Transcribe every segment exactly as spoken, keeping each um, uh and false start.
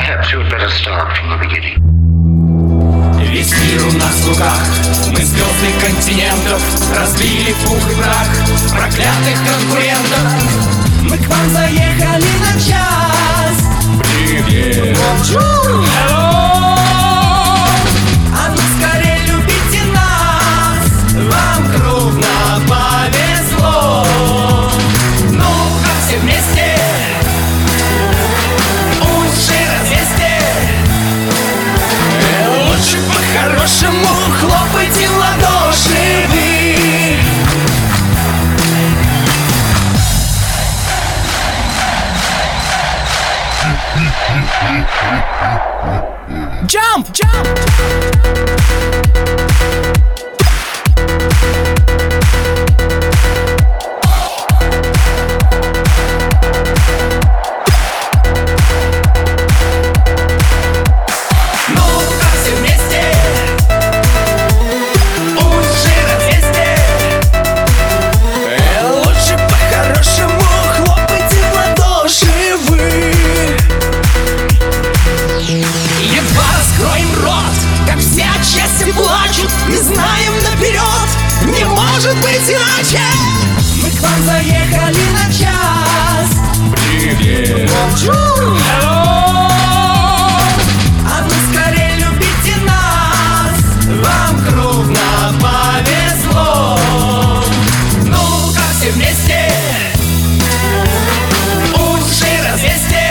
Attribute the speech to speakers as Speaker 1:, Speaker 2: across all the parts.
Speaker 1: Perhaps you had better start from the beginning.
Speaker 2: Весь мир у нас в руках, мы звезды континентов, разбили в пух и прах проклятых конкурентов. Мы к вам заехали на час. Привет. Hello. А ну скорее любите нас, вам крупно повезло. Ну-ка все вместе, уши развесьте. Лучше по-хорошему хлопайте в ладоши вы. Jump! Jump! Не знаем наперед, не может быть иначе. Мы к вам заехали на час. Привет. Hello. А ну скорее любите нас, вам крупно повезло. Ну-ка все вместе, уши развесьте.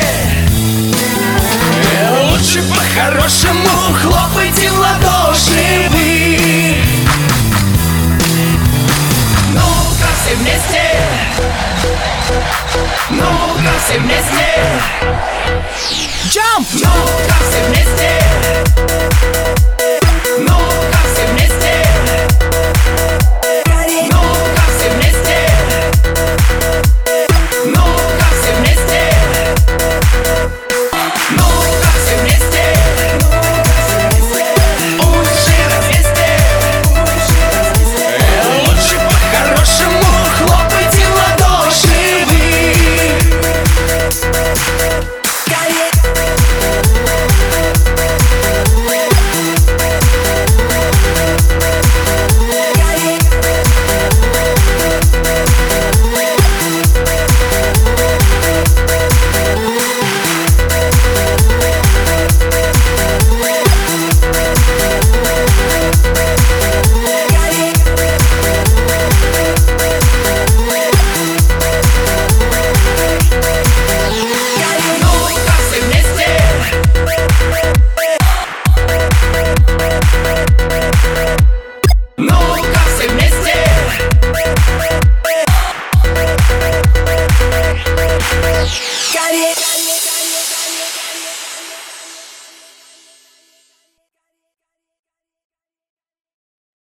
Speaker 2: Лучше по-хорошему хлопайте в ладоши вы. Ну-ка все вместе, ну-ка все вместе. Jump! Ну-ка все вместе.